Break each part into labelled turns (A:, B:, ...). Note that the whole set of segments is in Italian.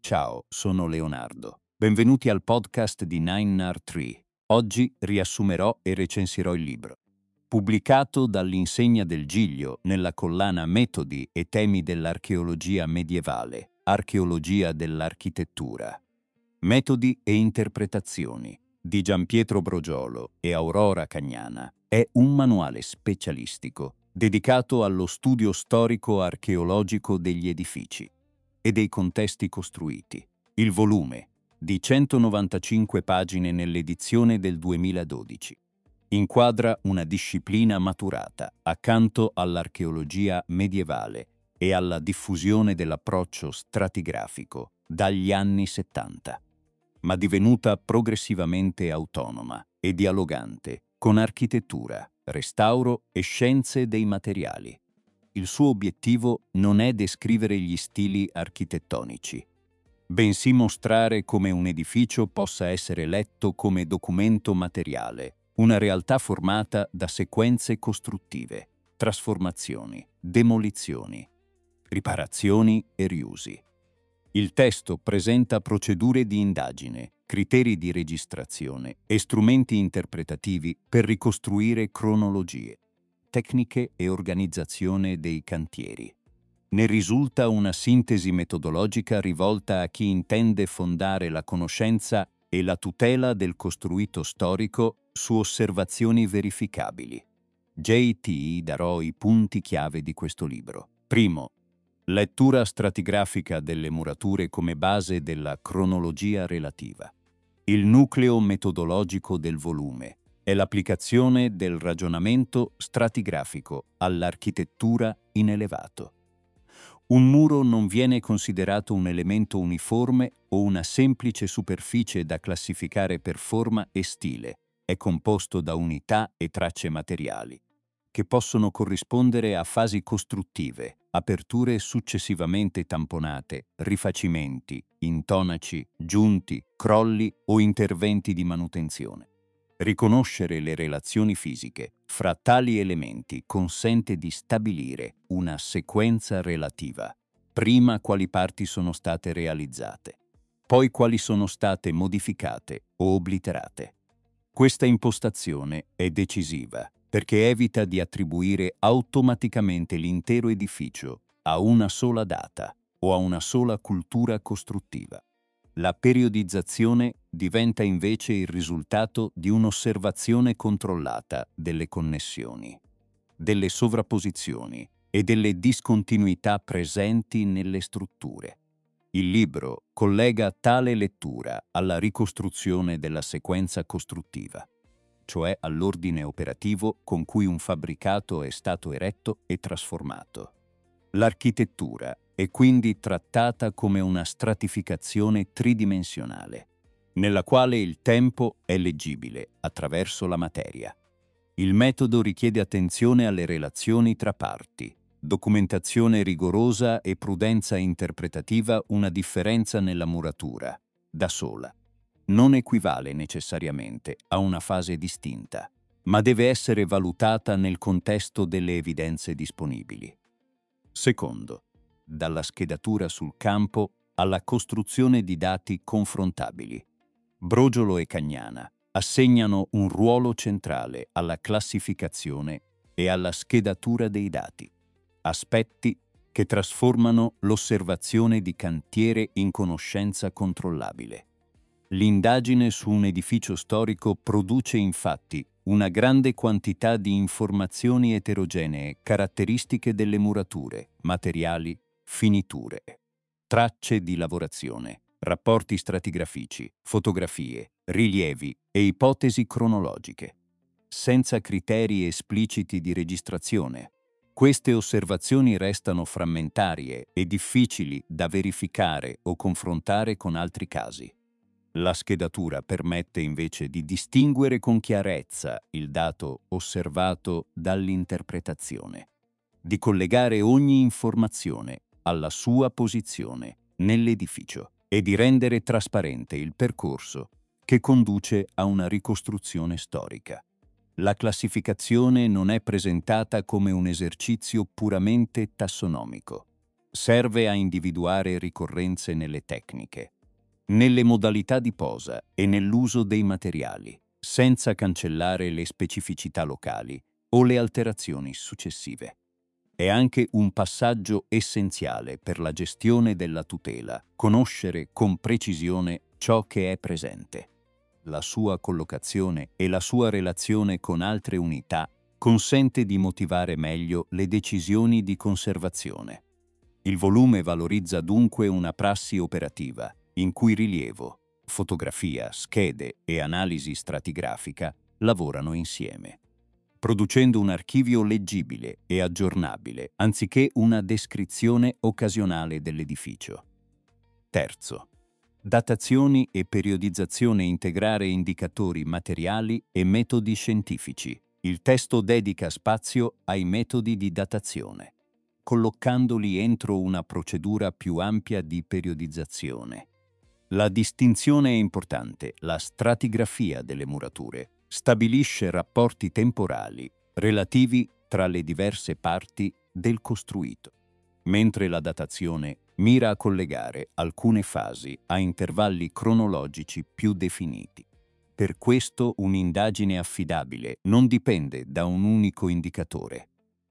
A: Ciao, sono Leonardo. Benvenuti al podcast di 9R3. Oggi riassumerò e recensirò il libro. Pubblicato dall'Insegna del Giglio nella collana Metodi e temi dell'archeologia medievale, Archeologia dell'architettura. Metodi e interpretazioni di Gianpietro Brogiolo e Aurora Cagnana è un manuale specialistico dedicato allo studio storico-archeologico degli edifici e dei contesti costruiti. Il volume, di 195 pagine nell'edizione del 2012, inquadra una disciplina maturata accanto all'archeologia medievale e alla diffusione dell'approccio stratigrafico dagli anni 70, ma divenuta progressivamente autonoma e dialogante con architettura, restauro e scienze dei materiali. Il suo obiettivo non è descrivere gli stili architettonici, bensì mostrare come un edificio possa essere letto come documento materiale, una realtà formata da sequenze costruttive, trasformazioni, demolizioni, riparazioni e riusi. Il testo presenta procedure di indagine, criteri di registrazione e strumenti interpretativi per ricostruire cronologie, tecniche e organizzazione dei cantieri. Ne risulta una sintesi metodologica rivolta a chi intende fondare la conoscenza e la tutela del costruito storico su osservazioni verificabili. JT darò i punti chiave di questo libro. Primo, lettura stratigrafica delle murature come base della cronologia relativa. Il nucleo metodologico del volume è l'applicazione del ragionamento stratigrafico all'architettura in elevato. Un muro non viene considerato un elemento uniforme o una semplice superficie da classificare per forma e stile. È composto da unità e tracce materiali, che possono corrispondere a fasi costruttive, aperture successivamente tamponate, rifacimenti, intonaci, giunti, crolli o interventi di manutenzione. Riconoscere le relazioni fisiche fra tali elementi consente di stabilire una sequenza relativa, prima quali parti sono state realizzate, poi quali sono state modificate o obliterate. Questa impostazione è decisiva perché evita di attribuire automaticamente l'intero edificio a una sola data o a una sola cultura costruttiva. La periodizzazione diventa invece il risultato di un'osservazione controllata delle connessioni, delle sovrapposizioni e delle discontinuità presenti nelle strutture. Il libro collega tale lettura alla ricostruzione della sequenza costruttiva, cioè all'ordine operativo con cui un fabbricato è stato eretto e trasformato. L'architettura è quindi trattata come una stratificazione tridimensionale, nella quale il tempo è leggibile attraverso la materia. Il metodo richiede attenzione alle relazioni tra parti, documentazione rigorosa e prudenza interpretativa. Una differenza nella muratura, da sola, non equivale necessariamente a una fase distinta, ma deve essere valutata nel contesto delle evidenze disponibili. Secondo, dalla schedatura sul campo alla costruzione di dati confrontabili. Brogiolo e Cagnana assegnano un ruolo centrale alla classificazione e alla schedatura dei dati, aspetti che trasformano l'osservazione di cantiere in conoscenza controllabile. L'indagine su un edificio storico produce infatti una grande quantità di informazioni eterogenee, caratteristiche delle murature, materiali, finiture, tracce di lavorazione, rapporti stratigrafici, fotografie, rilievi e ipotesi cronologiche. Senza criteri espliciti di registrazione, queste osservazioni restano frammentarie e difficili da verificare o confrontare con altri casi. La schedatura permette invece di distinguere con chiarezza il dato osservato dall'interpretazione, di collegare ogni informazione alla sua posizione nell'edificio e di rendere trasparente il percorso che conduce a una ricostruzione storica. La classificazione non è presentata come un esercizio puramente tassonomico. serve a individuare ricorrenze nelle tecniche, nelle modalità di posa e nell'uso dei materiali, senza cancellare le specificità locali o le alterazioni successive. È anche un passaggio essenziale per la gestione della tutela, conoscere con precisione ciò che è presente. La sua collocazione e la sua relazione con altre unità consente di motivare meglio le decisioni di conservazione. Il volume valorizza dunque una prassi operativa in cui rilievo, fotografia, schede e analisi stratigrafica lavorano insieme, producendo un archivio leggibile e aggiornabile anziché una descrizione occasionale dell'edificio. Terzo, datazioni e periodizzazione, integrare indicatori materiali e metodi scientifici. Il testo dedica spazio ai metodi di datazione, collocandoli entro una procedura più ampia di periodizzazione. La distinzione è importante. La stratigrafia delle murature stabilisce rapporti temporali relativi tra le diverse parti del costruito, mentre la datazione mira a collegare alcune fasi a intervalli cronologici più definiti. Per questo un'indagine affidabile non dipende da un unico indicatore.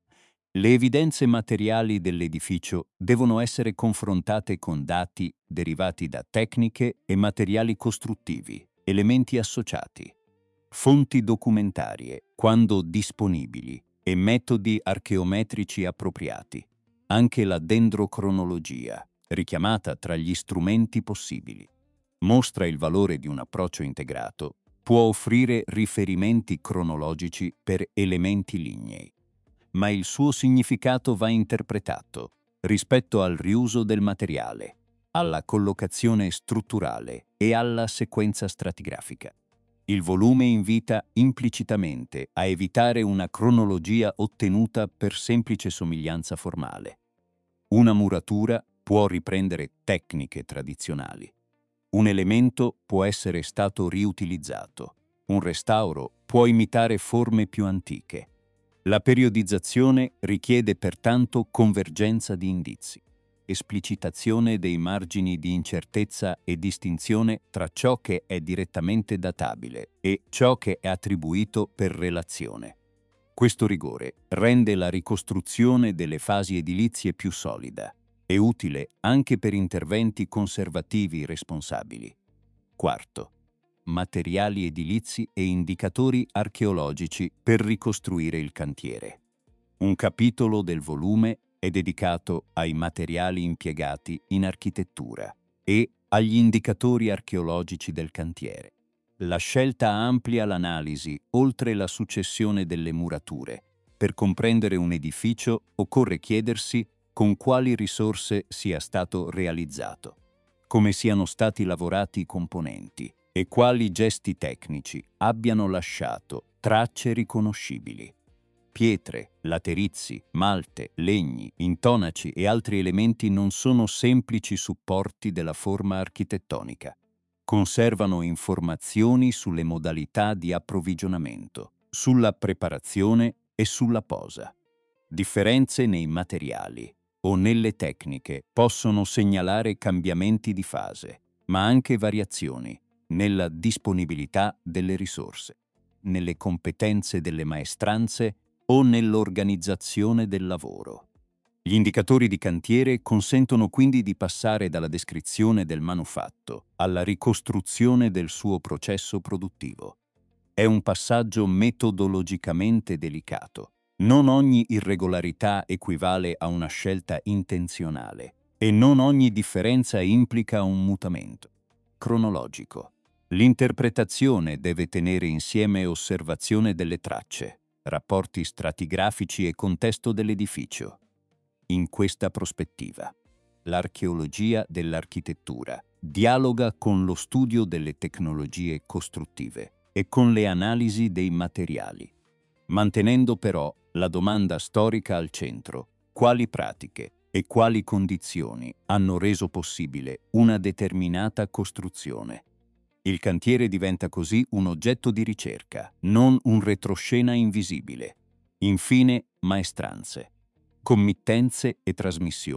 A: Le evidenze materiali dell'edificio devono essere confrontate con dati derivati da tecniche e materiali costruttivi, elementi associati, fonti documentarie, quando disponibili, e metodi archeometrici appropriati. Anche la dendrocronologia, richiamata tra gli strumenti possibili, mostra il valore di un approccio integrato, può offrire riferimenti cronologici per elementi lignei, ma il suo significato va interpretato rispetto al riuso del materiale, alla collocazione strutturale e alla sequenza stratigrafica. Il volume invita implicitamente a evitare una cronologia ottenuta per semplice somiglianza formale. Una muratura può riprendere tecniche tradizionali. Un elemento può essere stato riutilizzato. Un restauro può imitare forme più antiche. La periodizzazione richiede pertanto convergenza di indizi, esplicitazione dei margini di incertezza e distinzione tra ciò che è direttamente databile e ciò che è attribuito per relazione. Questo rigore rende la ricostruzione delle fasi edilizie più solida e utile anche per interventi conservativi responsabili. Quarto, materiali edilizi e indicatori archeologici per ricostruire il cantiere. Un capitolo del volume è dedicato ai materiali impiegati in architettura e agli indicatori archeologici del cantiere. La scelta amplia l'analisi oltre la successione delle murature. Per comprendere un edificio occorre chiedersi con quali risorse sia stato realizzato, come siano stati lavorati i componenti e quali gesti tecnici abbiano lasciato tracce riconoscibili. Pietre, laterizi, malte, legni, intonaci e altri elementi non sono semplici supporti della forma architettonica. Conservano informazioni sulle modalità di approvvigionamento, sulla preparazione e sulla posa. Differenze nei materiali o nelle tecniche possono segnalare cambiamenti di fase, ma anche variazioni nella disponibilità delle risorse, nelle competenze delle maestranze o nell'organizzazione del lavoro. Gli indicatori di cantiere consentono quindi di passare dalla descrizione del manufatto alla ricostruzione del suo processo produttivo. È un passaggio metodologicamente delicato. Non ogni irregolarità equivale a una scelta intenzionale e non ogni differenza implica un mutamento cronologico. L'interpretazione deve tenere insieme osservazione delle tracce, rapporti stratigrafici e contesto dell'edificio. In questa prospettiva, l'archeologia dell'architettura dialoga con lo studio delle tecnologie costruttive e con le analisi dei materiali, mantenendo però la domanda storica al centro: quali pratiche e quali condizioni hanno reso possibile una determinata costruzione? Il cantiere diventa così un oggetto di ricerca, non un retroscena invisibile. Infine, maestranze, committenze e trasmissione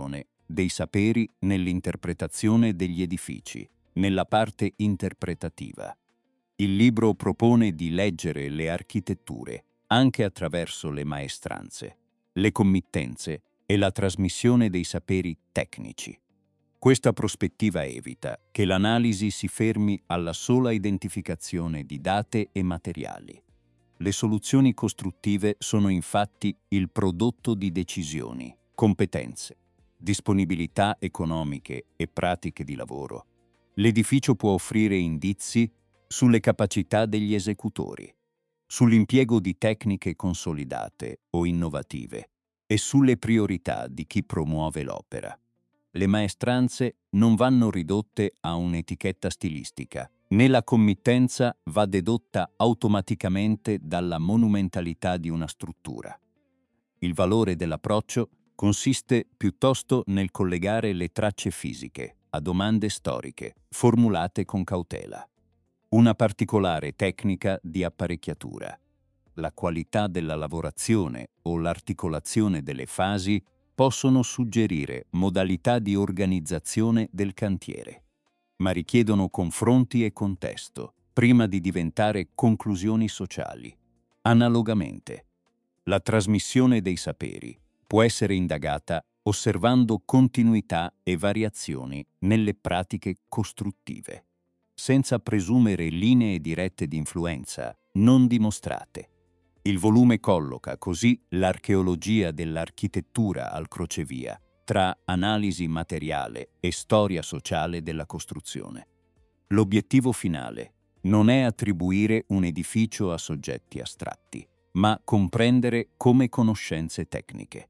A: dei saperi nell'interpretazione degli edifici, nella parte interpretativa. Il libro propone di leggere le architetture anche attraverso le maestranze, le committenze e la trasmissione dei saperi tecnici. Questa prospettiva evita che l'analisi si fermi alla sola identificazione di date e materiali. Le soluzioni costruttive sono infatti il prodotto di decisioni, competenze, disponibilità economiche e pratiche di lavoro. L'edificio può offrire indizi sulle capacità degli esecutori, sull'impiego di tecniche consolidate o innovative e sulle priorità di chi promuove l'opera. Le maestranze non vanno ridotte a un'etichetta stilistica, né la committenza va dedotta automaticamente dalla monumentalità di una struttura. Il valore dell'approccio consiste piuttosto nel collegare le tracce fisiche a domande storiche, formulate con cautela. Una particolare tecnica di apparecchiatura, la qualità della lavorazione o l'articolazione delle fasi possono suggerire modalità di organizzazione del cantiere, ma richiedono confronti e contesto prima di diventare conclusioni sociali. Analogamente, la trasmissione dei saperi può essere indagata osservando continuità e variazioni nelle pratiche costruttive, senza presumere linee dirette di influenza non dimostrate. Il volume colloca così l'archeologia dell'architettura al crocevia tra analisi materiale e storia sociale della costruzione. L'obiettivo finale non è attribuire un edificio a soggetti astratti, ma comprendere come conoscenze tecniche,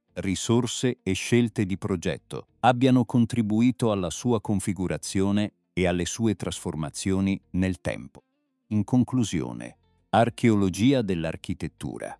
A: risorse e scelte di progetto abbiano contribuito alla sua configurazione e alle sue trasformazioni nel tempo. In conclusione, archeologia dell'architettura.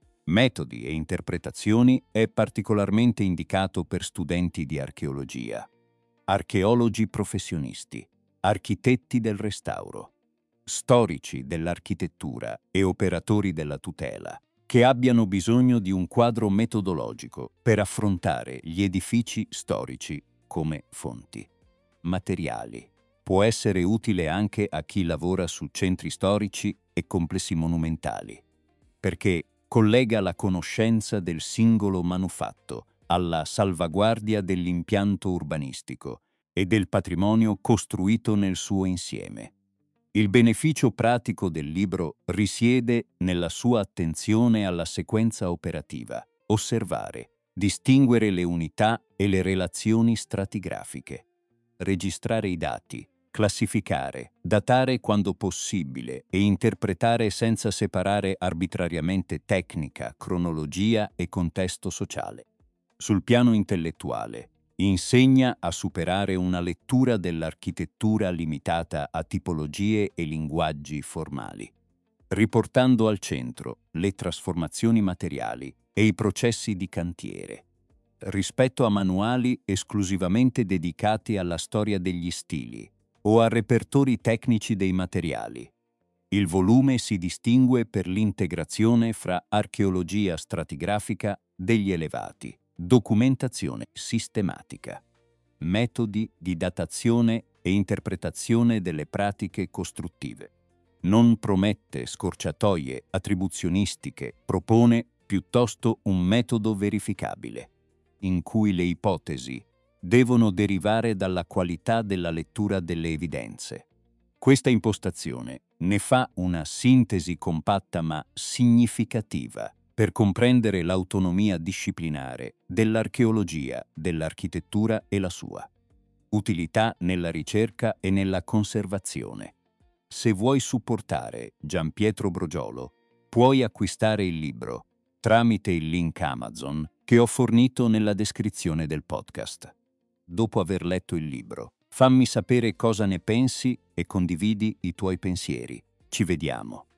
A: Metodi e interpretazioni è particolarmente indicato per studenti di archeologia, archeologi professionisti, architetti del restauro, storici dell'architettura e operatori della tutela, che abbiano bisogno di un quadro metodologico per affrontare gli edifici storici come fonti. Materiali. Può essere utile anche a chi lavora su centri storici e complessi monumentali, perché collega la conoscenza del singolo manufatto alla salvaguardia dell'impianto urbanistico e del patrimonio costruito nel suo insieme. Il beneficio pratico del libro risiede nella sua attenzione alla sequenza operativa, osservare, distinguere le unità e le relazioni stratigrafiche, registrare i dati, classificare, datare quando possibile e interpretare senza separare arbitrariamente tecnica, cronologia e contesto sociale. Sul piano intellettuale, insegna a superare una lettura dell'architettura limitata a tipologie e linguaggi formali, riportando al centro le trasformazioni materiali e i processi di cantiere, rispetto a manuali esclusivamente dedicati alla storia degli stili o a repertori tecnici dei materiali. Il volume si distingue per l'integrazione fra archeologia stratigrafica degli elevati, documentazione sistematica, metodi di datazione e interpretazione delle pratiche costruttive. Non promette scorciatoie attribuzionistiche, propone piuttosto un metodo verificabile, in cui le ipotesi devono derivare dalla qualità della lettura delle evidenze. Questa impostazione ne fa una sintesi compatta ma significativa per comprendere l'autonomia disciplinare dell'archeologia, dell'architettura e la sua utilità nella ricerca e nella conservazione. Se vuoi supportare Gian Pietro Brogiolo, puoi acquistare il libro tramite il link Amazon che ho fornito nella descrizione del podcast. Dopo aver letto il libro, fammi sapere cosa ne pensi e condividi i tuoi pensieri. Ci vediamo.